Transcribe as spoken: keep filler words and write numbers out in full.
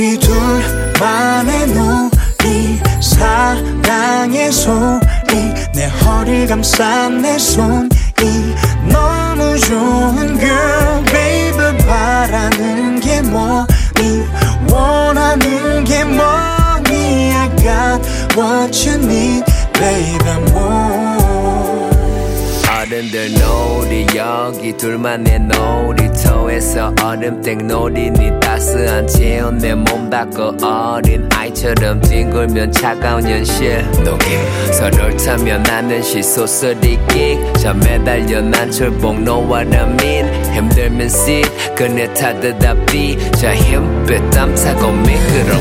이 둘만의 놀이 사랑의 소리 내 허리 감싼 내 손이 너무 좋은 girl baby 바라는 게 뭐니 원하는 게 뭐니 I got what you need baby more 어른들 놀이 여기 둘만의 놀이터에서 얼음땡 놀이니 따스한 체온 내 몸 닦고 어린 아이처럼 뒹굴면 차가운 현실 녹임 서로를 타며 나는 시소 쓰리기 저 매달려 난 철봉 노아라민 힘들면 sit 그네 타듯 앞이 저 흰빛 땀 타고 미끄러